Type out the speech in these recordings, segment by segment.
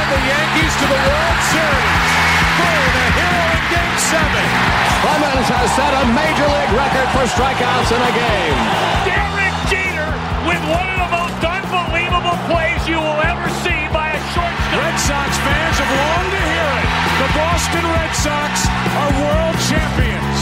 the Yankees to the World Series. Boone, a hero in Game 7. Clemens has set a Major League record for strikeouts in a game. Derek Jeter with one of the most unbelievable plays you will ever see by a shortstop. Red Sox fans have longed to hear it. The Boston Red Sox are world champions.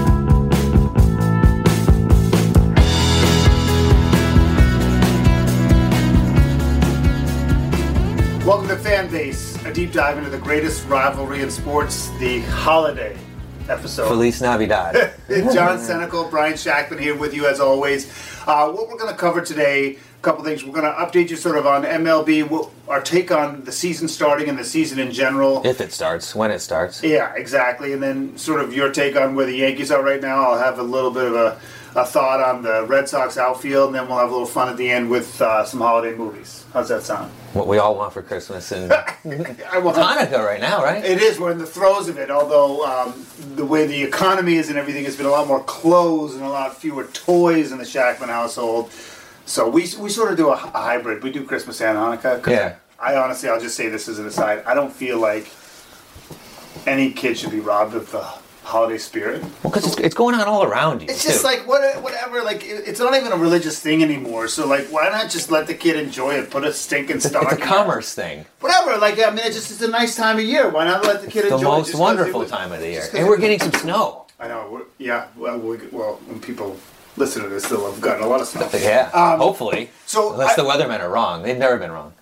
Welcome to Fan Base, a deep dive into the greatest rivalry in sports, the holiday episode. Feliz Navidad. John Senecal, Brian Shackman here with you as always. What we're going to cover today, a couple things. We're going to update you sort of on MLB, our take on the season starting and the season in general. If it starts, when it starts. Yeah, exactly. And then sort of your take on where the Yankees are right now. I'll have a little bit of a thought on the Red Sox outfield, and then we'll have a little fun at the end with some holiday movies. How's that sound? What we all want for Christmas and Hanukkah right now, right? It is. We're in the throes of it, although the way the economy is and everything, has been a lot more clothes and a lot fewer toys in the Shackman household. So we sort of do a hybrid. We do Christmas and Hanukkah. Yeah. I'll just say this as an aside. I don't feel like any kid should be robbed of the holiday spirit. Well, because it's going on all around you. It's just like whatever. Like it's not even a religious thing anymore. So like, why not just let the kid enjoy it? Put a stinking stocking. It's a commerce thing. Whatever. Like I mean, it's a nice time of year. Why not let the kid enjoy it? The most wonderful time of the year, and we're getting some snow. I know. Yeah. Well, when people listen to this, they'll have gotten a lot of snow. Yeah. Hopefully. So unless the weathermen are wrong, they've never been wrong.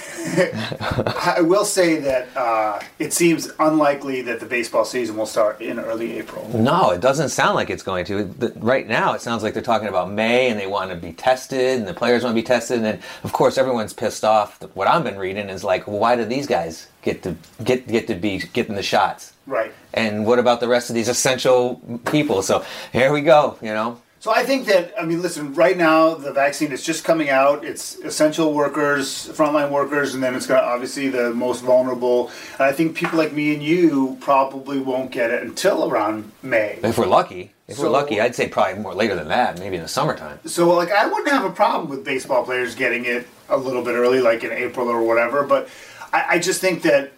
I will say that it seems unlikely that the baseball season will start in early April. No, it doesn't sound like it's going to. Right now, it sounds like they're talking about May, and they want to be tested, and the players want to be tested, and then, of course, everyone's pissed off. What I've been reading is like, well, why do these guys get to be getting the shots? Right. And what about the rest of these essential people? So here we go, you know. So I think that, I mean, listen, right now the vaccine is just coming out. It's essential workers, frontline workers, and then it's got obviously the most vulnerable. And I think people like me and you probably won't get it until around May. If we're lucky. I'd say probably more later than that, maybe in the summertime. So, like, I wouldn't have a problem with baseball players getting it a little bit early, like in April or whatever. But I just think that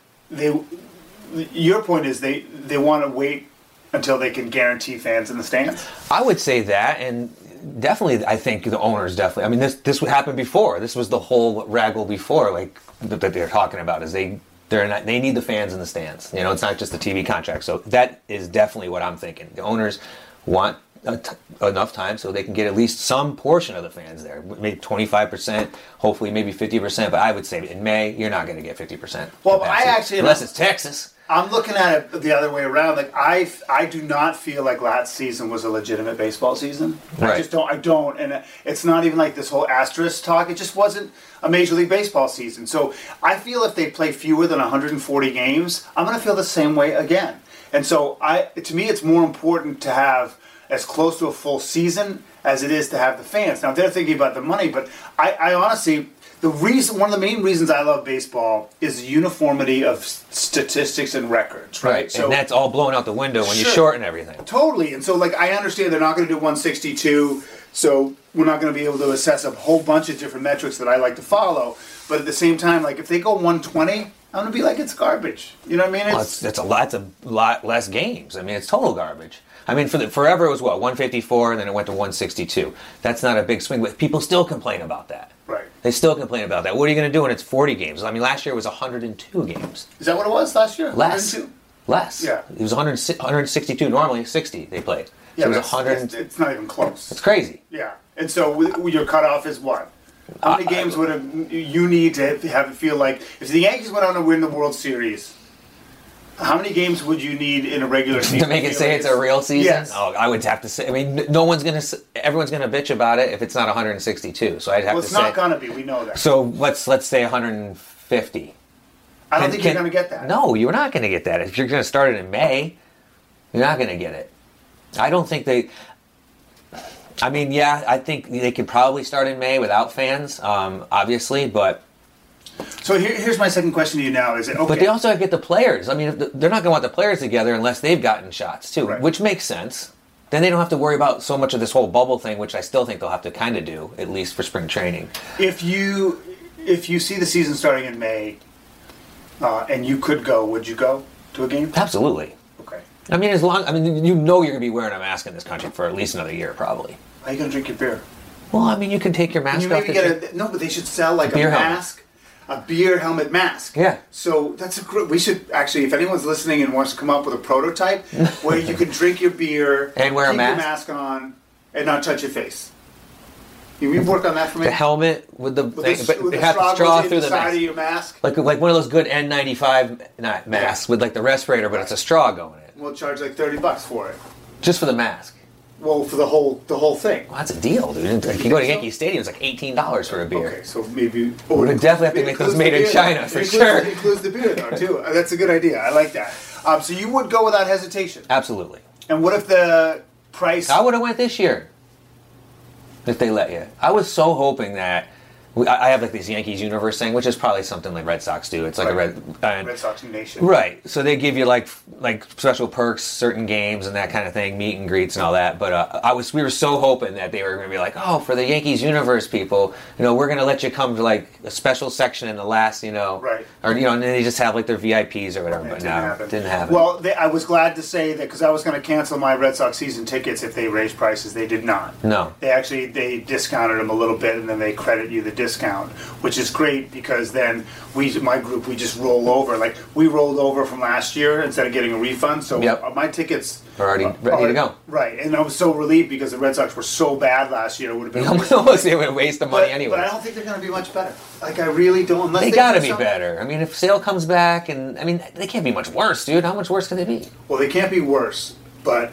your point is they want to wait until they can guarantee fans in the stands? I would say that, and definitely I think the owners definitely. I mean, this happened before. This was the whole raggle before, like that they're talking about, is they need the fans in the stands. You know, it's not just the TV contract. So that is definitely what I'm thinking. The owners want enough time so they can get at least some portion of the fans there. Maybe 25%, hopefully maybe 50%. But I would say in May, you're not going to get 50%. Well, capacity, unless it's Texas. I'm looking at it the other way around. Like I do not feel like last season was a legitimate baseball season. Right. I just don't. I don't, and it's not even like this whole asterisk talk. It just wasn't a Major League Baseball season. So I feel if they play fewer than 140 games, I'm going to feel the same way again. And so to me, it's more important to have as close to a full season as it is to have the fans. Now they're thinking about the money, but I honestly. One of the main reasons I love baseball is the uniformity of statistics and records, right? So, and that's all blown out the window when you shorten everything. Totally. And so, like, I understand they're not going to do 162, so we're not going to be able to assess a whole bunch of different metrics that I like to follow. But at the same time, like, if they go 120, I'm going to be like, it's garbage. You know what I mean? It's a lot less games. I mean, it's total garbage. I mean, forever it was 154, and then it went to 162. That's not a big swing, but people still complain about that. Right. They still complain about that. What are you going to do when it's 40 games? I mean, last year it was 102 games. Is that what it was last year? Less. 102? Less. Yeah. It was 162. Normally 60 they played. So yeah, it was 100. It's not even close. It's crazy. Yeah. And so your cutoff is what? How many games would you need to have it feel like if the Yankees went on to win the World Series? How many games would you need in a regular season to make it say it's a real season? Yes. Oh, I would have to say. I mean, everyone's going to bitch about it if it's not 162. So I'd have to say. Well, it's not going to be. We know that. So let's say 150. I don't think you're going to get that. No, you're not going to get that. If you're going to start it in May, you're not going to get it. I don't think they. I mean, yeah, I think they could probably start in May without fans, obviously, but. So here's my second question to you now. Is it okay? But they also have to get the players. I mean, they're not going to want the players together unless they've gotten shots too, right. Which makes sense. Then they don't have to worry about so much of this whole bubble thing, which I still think they'll have to kind of do, at least for spring training. If you see the season starting in May, and you could go, would you go to a game? Absolutely. Okay. I mean, you know you're going to be wearing a mask in this country for at least another year, probably. How are you going to drink your beer? Well, I mean, you can take your mask Can you off. maybe get no, but they should sell like a beer mask, a beer helmet mask. Yeah. So we should actually, if anyone's listening and wants to come up with a prototype where you can drink your beer and wear a mask, keep your mask on, and not touch your face. You've worked on that for me. The helmet with the With thing, but with it has to straw through the side mask. of your mask. Like one of those good N95 masks with like the respirator, but it's a straw going in. We'll charge like $30 for it. Just for the mask. Well, for the whole thing. Well, that's a deal, dude. If you go to Yankee Stadium, it's like $18 for a beer. Okay, so maybe we would definitely have to make those made in China for sure. It includes the beer though too. That's a good idea. I like that. So you would go without hesitation. Absolutely. And what if the price? I would have went this year if they let you. I was so hoping that I have like this Yankees universe thing, which is probably something like Red Sox do. It's like Red Sox Nation. Right. So they give you like special perks, certain games and that kind of thing, meet and greets and all that. But we were so hoping that they were going to be like, oh, for the Yankees universe people, we're going to let you come to like a special section in the last, right. Or and then they just have like their VIPs or whatever. But no, didn't happen. Well, I was glad to say that because I was going to cancel my Red Sox season tickets if they raised prices. They did not. No. They discounted them a little bit and then they credit you the discount, which is great because then my group, we just roll over. Like we rolled over from last year instead of getting a refund. So my tickets are already ready to go. Right. And I was so relieved because the Red Sox were so bad last year. It would have been almost a waste of money anyway. But I don't think they're going to be much better. Like I really don't. Unless they got to be better. I mean, if Sale comes back and they can't be much worse, dude. How much worse can they be? Well, they can't be worse, but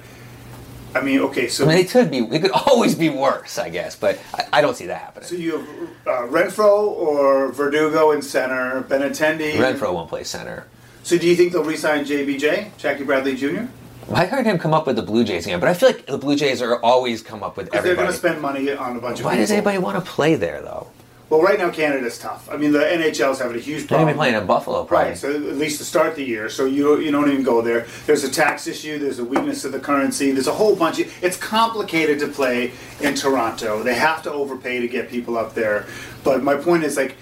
I mean, okay, so... they could be. It could always be worse, I guess, but I don't see that happening. So you have Renfroe or Verdugo in center, Benintendi... Renfroe won't play center. So do you think they'll re-sign JBJ, Jackie Bradley Jr.? I heard him come up with the Blue Jays again, but I feel like the Blue Jays are always come up with everybody. They're going to spend money on a bunch of Why people. does anybody want to play there, though? Well, right now Canada's tough. I mean, the NHL's having a huge problem. They're going to be playing in Buffalo, probably. Right, so at least to start the year. So you don't even go there. There's a tax issue. There's a weakness of the currency. There's a whole bunch of... It's complicated to play in Toronto. They have to overpay to get people up there. But my point is, like,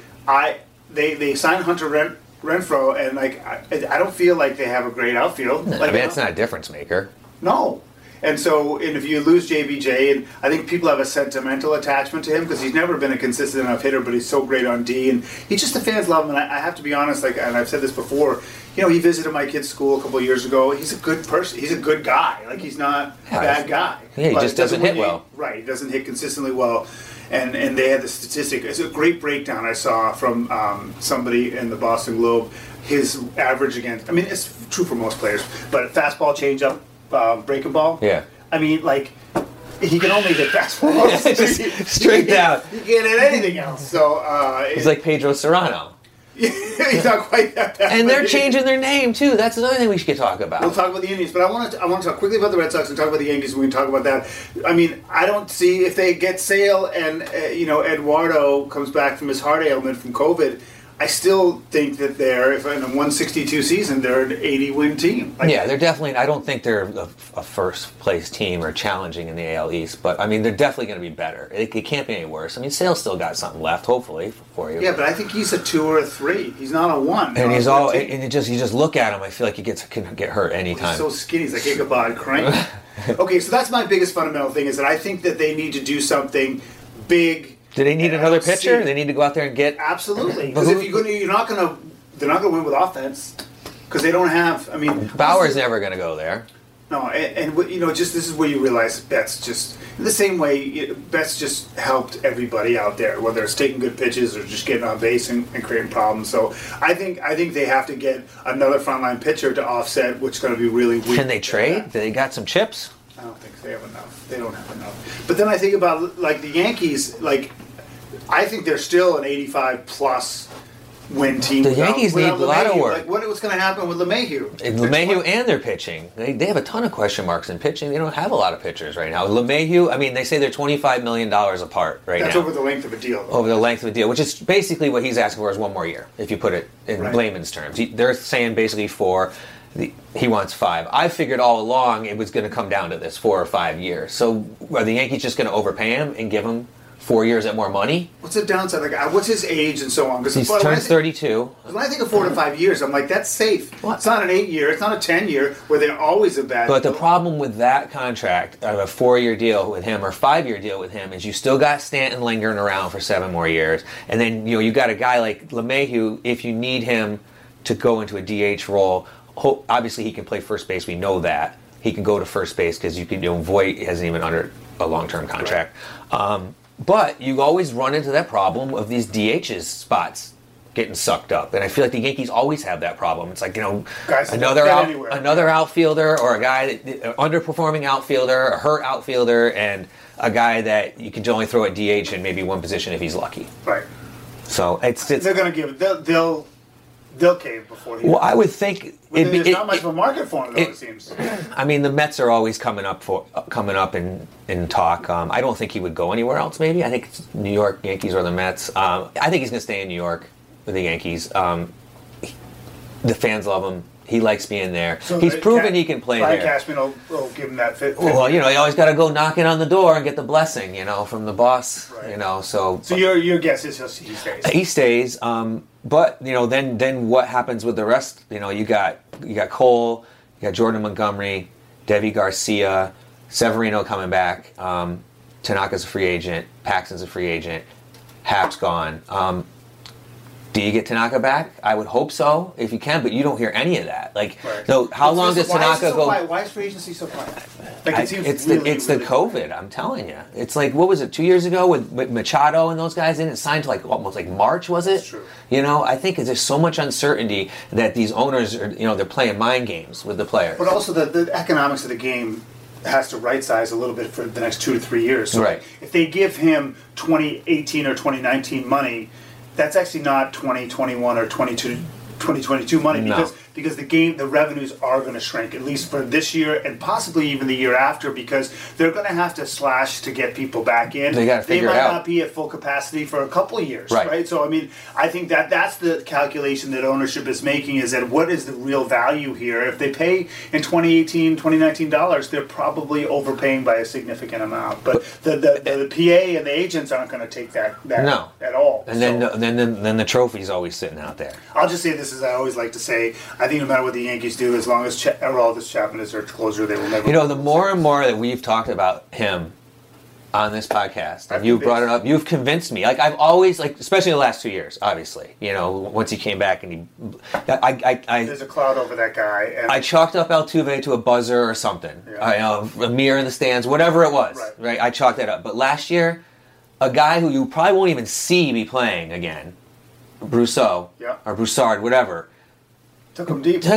they signed Hunter Renfroe, and, like, I don't feel like they have a great outfield. No, like, it's not a difference maker. No. And so, if you lose JBJ, and I think people have a sentimental attachment to him because he's never been a consistent enough hitter, but he's so great on D, and he's just the fans love him. And I have to be honest, like, and I've said this before, he visited my kid's school a couple of years ago. He's a good person. He's a good guy. Like, he's not a bad guy. Yeah, he just doesn't hit well. Right, he doesn't hit consistently well. And they had the statistic. It's a great breakdown I saw from somebody in the Boston Globe. His average against, I mean, it's true for most players, but fastball, changeup, breaking ball. Yeah. I mean, like, he can only hit fastballs. Just straight down. He can't hit anything else. So he's like Pedro Serrano. He's not quite that bad. And they're changing their name too. That's another thing we should talk about. We'll talk about the Indians, but I want to talk quickly about the Red Sox and talk about the Yankees. We can talk about that. I mean, I don't see if they get Sale and Eduardo comes back from his heart ailment from COVID. I still think that if in a 162 season, they're an 80-win team. Yeah, they're definitely. I don't think they're a first-place team or challenging in the AL East, but I mean, they're definitely going to be better. It can't be any worse. I mean, Sale's still got something left, hopefully, for you. Yeah, but I think he's a 2 or a 3. He's not a 1. And you just look at him. I feel like he can get hurt anytime. He's so skinny. He's like Ichabod Crane. Okay, so that's my biggest fundamental thing is that I think that they need to do something big. Do they need another pitcher? They need to go out there and get... Absolutely. Because if they're not going to win with offense because they don't have... I mean... Bauer's never going to go there. No, and just this is where you realize Betts just... In the same way, Betts just helped everybody out there, whether it's taking good pitches or just getting on base and creating problems. So I think they have to get another frontline pitcher to offset, which is going to be really weak. Can they trade? They got some chips? I don't think they have enough. They don't have enough. But then I think about, like, the Yankees, like... I think they're still an 85-plus win team. The Yankees need a lot of work. Like, what's going to happen with LeMahieu? LeMahieu and their pitching. They have a ton of question marks in pitching. They don't have a lot of pitchers right now. LeMahieu, I mean, they say they're $25 million apart right now. That's over the length of a deal, though. Over the length of a deal, which is basically what he's asking for is one more year, if you put it in layman's terms. They're saying basically he wants 5. I figured all along it was going to come down to this 4 or 5 years. So are the Yankees just going to overpay him and give him 4 years at more money. What's the downside? Like, what's his age and so on? Because He's turned 32. When I think of 4 to 5 years, I'm like, that's safe. What? It's not an 8 year. It's not a 10 year where they're always a bad. But the deal. problem with that contract, of a 4-year deal with him or 5-year deal with him, is you still got Stanton lingering around for 7 more years, and then you got a guy like LeMahieu. If you need him to go into a DH role, obviously he can play first base. We know that he can go to first base because Voit hasn't even under a long-term contract. Right. But you always run into that problem of these DHs spots getting sucked up, and I feel like the Yankees always have that problem. It's like guys another outfielder or a guy underperforming outfielder, a hurt outfielder, and a guy that you can only throw at DH in maybe one position if he's lucky. Right. So they're going to give they'll cave before he. Well, I would think there's not much of a market for him, though, it seems. I mean, the Mets are always coming up in talk. I don't think he would go anywhere else. Maybe I think it's New York Yankees or the Mets. I think he's going to stay in New York with the Yankees. The fans love him. He likes being there. So he's proven he can play there. Cashman will give him that fit. Well, you always got to go knocking on the door and get the blessing, from the boss. Right. So your guess is he stays. He stays. But then what happens with the rest? You got Cole, you got Jordan Montgomery, Devi Garcia, Severino coming back. Tanaka's a free agent. Paxton's a free agent. Happ's gone. Do you get Tanaka back? I would hope so, if you can, but you don't hear any of that. So how long does Tanaka go? Why is free agency so quiet? It's the COVID. I'm telling you. It's like, what was it, 2 years ago with Machado and those guys? Didn't it sign to almost March? Was it? That's true. I think there's so much uncertainty that these owners are, they're playing mind games with the players. But also the economics of the game has to right size a little bit for the next 2 to 3 years. So right. If they give him 2018 or 2019 money, that's actually not 2021 or 2022 money because the revenues are going to shrink, at least for this year and possibly even the year after, because they're going to have to slash to get people back in. They got to figure it out. They might not be at full capacity for a couple of years, right? So, I think that's the calculation that ownership is making, is that what is the real value here? If they pay in 2018, 2019 dollars, they're probably overpaying by a significant amount. But the PA and the agents aren't going to take that at all. And then the trophy's always sitting out there. I'll just say this, as I always like to say, I think no matter what the Yankees do, as long as Aroldis Chapman is their closer, they will never. The more and more that we've talked about him on this podcast, and you've brought it up, you've convinced me. I've always, especially in the last 2 years, obviously. Once he came back and there's a cloud over that guy. And I chalked up Altuve to a buzzer or something. Yeah. A mirror in the stands, whatever it was. Right. I chalked that up. But last year, a guy who you probably won't even see be playing again, Brousseau or Broussard, whatever. Took him deep,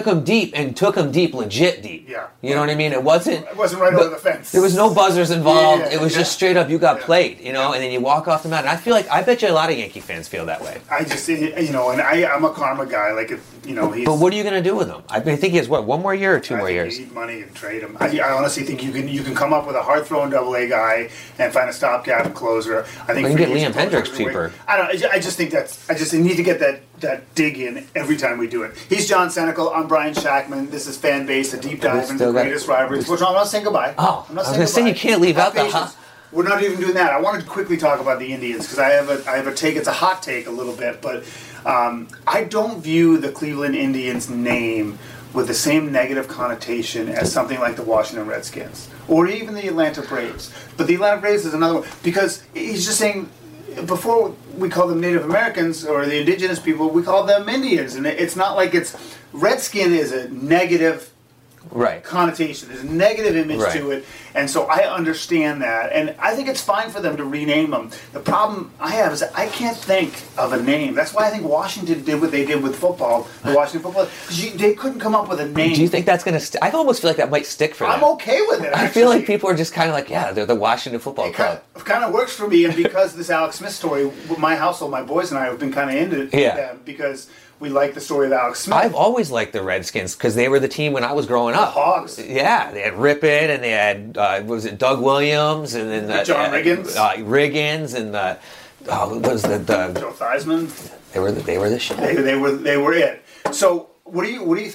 legit deep. Yeah. You know what I mean? It wasn't right over the fence. There was no buzzers involved. It was just straight up, you got played, and then you walk off the mound. And I bet you a lot of Yankee fans feel that way. I just, and I'm a karma guy. He's. But what are you going to do with him? I think he has, 1 more year or 2 more years? You need money and trade him. I honestly think you can come up with a hard-throwing AA guy and find a stopgap closer. I think you can get Liam Hendricks cheaper. I don't know. I just think I need to get that dig in every time we do it. He's John Senecal. I'm Brian Shackman. This is Fan Base, a deep dive into the greatest rivalries. Which I'm not saying goodbye. Oh, I was going to say you can't leave out the. We're not even doing that. I wanted to quickly talk about the Indians because I have a take. It's a hot take a little bit, but I don't view the Cleveland Indians name with the same negative connotation as something like the Washington Redskins or even the Atlanta Braves. But the Atlanta Braves is another one because he's just saying. Before we call them Native Americans or the indigenous people, we call them Indians, and it's not like it's Redskin is a negative connotation. There's a negative image to it, and so I understand that, and I think it's fine for them to rename them. The problem I have is that I can't think of a name. That's why I think Washington did what they did with football, the Washington football, because they couldn't come up with a name. Do you think that's going to I almost feel like that might stick for them. I'm okay with it, actually. I feel like people are just kind of like, they're the Washington Football Club. It kind of works for me, and because this Alex Smith story, my household, my boys and I have been kind of into them because we like the story of Alex Smith. I've always liked the Redskins because they were the team when I was growing up. The Hogs. Yeah, they had Rippon and they had Doug Williams and then John Riggins. Riggins and what was the Joe Theismann. They were the shit. They were it. So what do you think?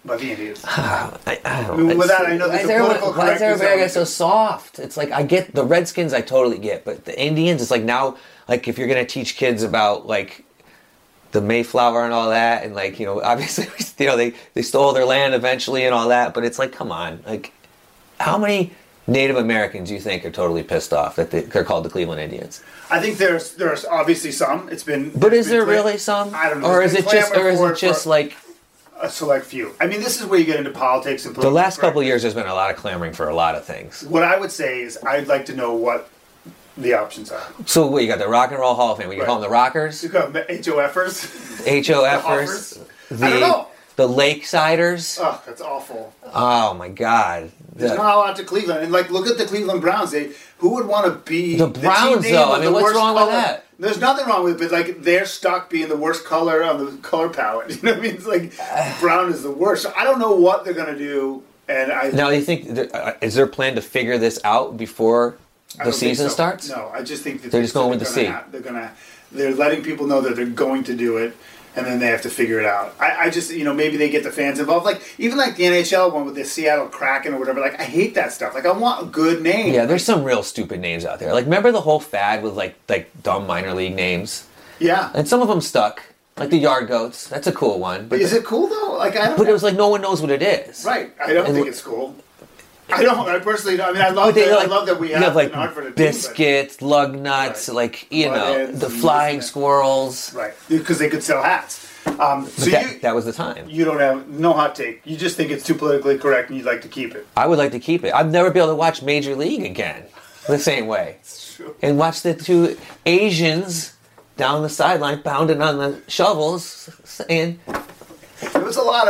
by the Indians. I don't With that, I know why that is the political why is correctness everybody element- so soft? It's like, I get the Redskins, I totally get, but the Indians, it's like now, like if you're gonna teach kids about like the Mayflower and all that, and like, you know, obviously, you know, they stole their land eventually and all that, but it's like, come on, like, how many Native Americans do you think are totally pissed off that they're called the Cleveland Indians? I think there's obviously some. It's been. But it's is been there cla- really some? I don't know. Or There's is been it just, clamor or is for it just for like a select few? I mean, this is where you get into politics and the political last couple of correctness. years? There's been a lot of clamoring for a lot of things. What I would say is, I'd like to know what the options are. So what, you got the Rock and Roll Hall of Fame. We can Right. call them the Rockers, You got HOFers. HOFers, I don't know. the Lakesiders. Oh, that's awful. Oh my God. There's not a lot to Cleveland, and like, look at the Cleveland Browns. Who would want to be The Browns, team name though? of I mean, the what's worst wrong with color? that? There's nothing wrong with it, but like, they're stuck being the worst color on the color palette. You know what I mean? It's like brown is the worst. So I don't know what they're gonna do, and I. Now, do you think is there a plan to figure this out before I the don't think season so. starts? No, I just think that They're just going with the sea. They're letting people know that they're going to do it, and then they have to figure it out. I just, you know, maybe they get the fans involved. Like, even like the NHL one with the Seattle Kraken or whatever. Like, I hate that stuff. Like, I want a good name. Yeah, there's some real stupid names out there. Like, remember the whole fad with like dumb minor league names? Yeah. And some of them stuck. Like the Yard Goats. That's a cool one. But Is it cool though? Like, I don't. But it was like no one knows what it is. Right. I don't And think it's cool. I don't. I personally don't. I mean, I love But they, that. I love that we you have like an art for the biscuits, lug nuts, Right. like, you Butt know, ends the and flying this and that. squirrels. Team, right? Because they could sell hats. So But that was the time. you don't have no hot take. You just think it's too politically correct, and you'd like to keep it. I would like to keep it. I'd never be able to watch Major League again the same way. True. And watch the two Asians down the sideline pounding on the shovels saying, There was a lot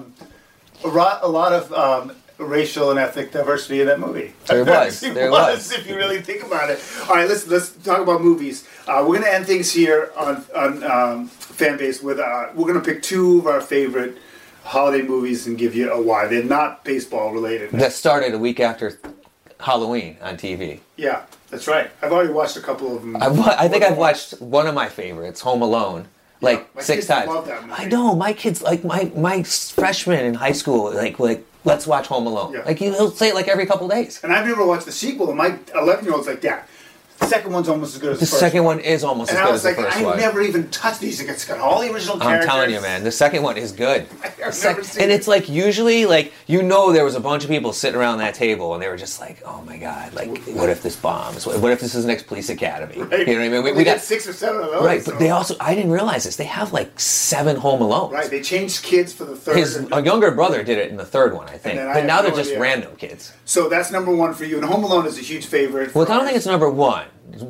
of racial and ethnic diversity in that movie. There was. It There was. if you really think about it. All right, let's talk about movies. We're going to end things here on Fanbase with we're going to pick two of our favorite holiday movies and give you a why. They're not baseball related. that started a week after Halloween on TV. Yeah, that's right. I've already watched a couple of them. I think I've watched one of my favorites, Home Alone, like my 6 kids times. love that movie. I know, my kids, like my freshman in high school, like let's watch Home Alone. Yeah. Like he'll say it like every couple days. And I've never watched the sequel, and my 11-year-old's like, Dad, the second one's almost as good as the The first second one is almost And as I good was as the like, first I one. never even touched these. It's got all the original I'm characters. telling you, man, the second one is good. I've The never sec- seen and it. it's like usually like there was a bunch of people sitting around that table and they were just like, oh my god, like what if this bombs? What if this is the next police academy? Right. You know what I mean? We got 6 or 7 of those. right, so- but they also I didn't realize this. They have like 7 Home Alones. Right, they changed kids for the third. A younger brother did it in the third one, I think. then I But have now no they're just idea. random kids. So that's number 1 for you. And Home Alone is a huge favorite. Well, for I don't think us. it's number 1.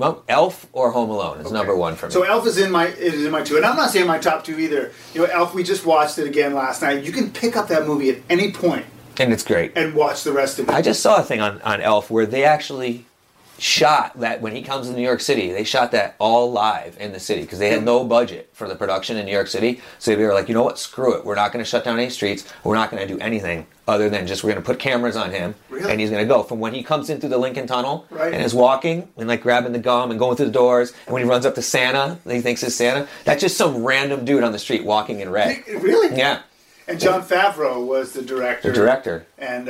Elf or Home Alone is number 1 for me. So Elf is in my 2, and I'm not saying my top 2 either. You know, Elf, we just watched it again last night. You can pick up that movie at any point and it's great. and watch the rest of it. I just saw a thing on Elf where they actually shot that when he comes to New York City. They shot that all live in the city because they had no budget for the production in New York City. So they were like, you know what, screw it. We're not going to shut down any streets. We're not going to do anything other than just we're going to put cameras on him. Really? And he's going to go from when he comes in through the Lincoln Tunnel Right. and is walking and like grabbing the gum and going through the doors. And when he runs up to Santa, he thinks it's Santa. That's just some random dude on the street walking in red. Really? Yeah. And Jon Favreau was the director. The director. And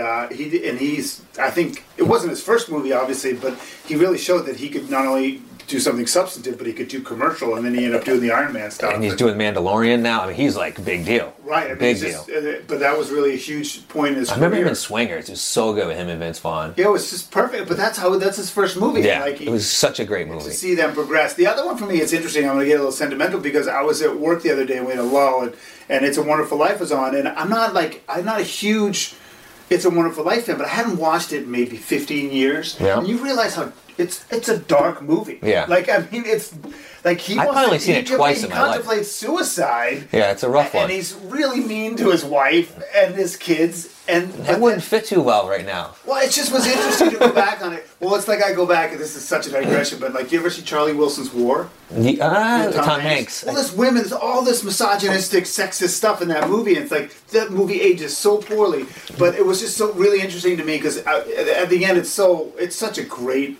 he's, I think, it wasn't his first movie, obviously, but he really showed that he could not only do something substantive, but he could do commercial, and then he ended up doing the Iron Man stuff. And he's doing Mandalorian now. I mean, he's like a big deal. Right. I mean, Big it's deal. just, but that was really a huge point in his I remember him career. in Swingers. It was so good with him and Vince Vaughn. Yeah, it was just perfect. But that's his first movie. Yeah, Like, it was such a great to movie. see them progress. The other one for me, it's interesting. I'm going to get a little sentimental because I was at work the other day and we had a lull, and It's a Wonderful Life was on, and I'm not a huge It's a Wonderful Life fan, but I hadn't watched it in maybe 15 years. Yeah. And you realize how it's a dark movie. Yeah. Like, I mean, it's like I've probably only seen it twice in my life. He contemplates suicide. Yeah, it's a rough one. And he's really mean to his wife and his kids. And That wouldn't fit too well right now. well, it just was interesting to go back on it. Well, it's like I go back, and this is such a digression, but like, you ever see Charlie Wilson's War? With Tom Hanks. Well, there's women, there's all this misogynistic, sexist stuff in that movie, and it's like, that movie ages so poorly, but it was just so really interesting to me, because at the end, it's such a great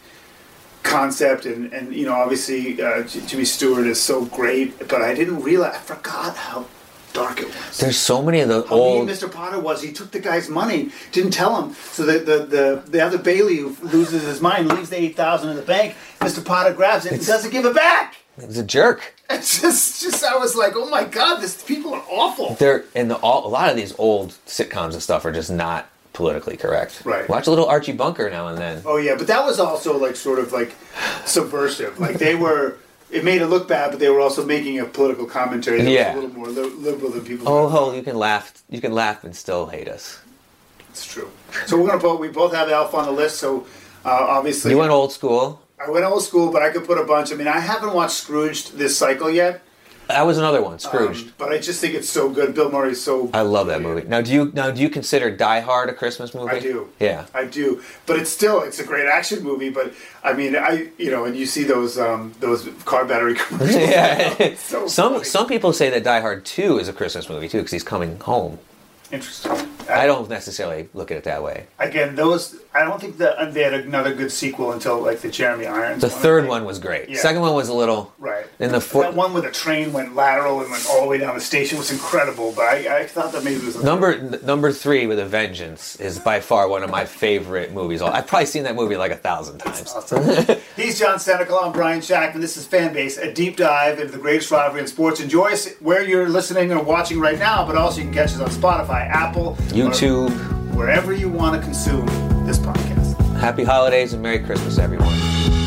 concept, and you know, obviously, Jimmy Stewart is so great, but I forgot how dark it was. There's so many of the How old. mean Mr. Potter was. He took the guy's money, didn't tell him. So the other Bailey who loses his mind, leaves the $8,000 in the bank. Mr. Potter grabs it and doesn't give it back. He's a jerk. It's just I was like, oh my God, these people are awful. A lot of these old sitcoms and stuff are just not politically correct. Right. Watch a little Archie Bunker now and then. Oh yeah, but that was also like sort of like subversive. Like they were. It made it look bad, but they were also making a political commentary that was a little more liberal than people. Oh, you can laugh. You can laugh and still hate us. It's true. So we both have Elf on the list. So obviously, You went old school. I went old school, but I could put a bunch. I mean, I haven't watched Scrooged this cycle yet. That was another one, Scrooged. But I just think it's so good. Bill Murray's so. I love that movie. Now, do you consider Die Hard a Christmas movie? I do. Yeah. I do. But it's a great action movie. But I mean, and you see those car battery commercials. Yeah. So Some people say that Die Hard 2 is a Christmas movie too because he's coming home. Interesting. I don't necessarily look at it that way. Again, I don't think that they had another good sequel until like the Jeremy Irons. The third one was great. Yeah. Second one was a little right. And that one where the train went lateral and went all the way down the station was incredible. But I thought that maybe it was number 3 with a Vengeance is by far one of my favorite movies. I've probably seen that movie like 1,000 times. Awesome. He's John Senecal. I'm Brian Shackman. This is Fanbase, a deep dive into the greatest rivalry in sports. Enjoy us where you're listening or watching right now, but also you can catch us on Spotify, Apple, YouTube, wherever you want to consume this podcast. Happy holidays and Merry Christmas, everyone.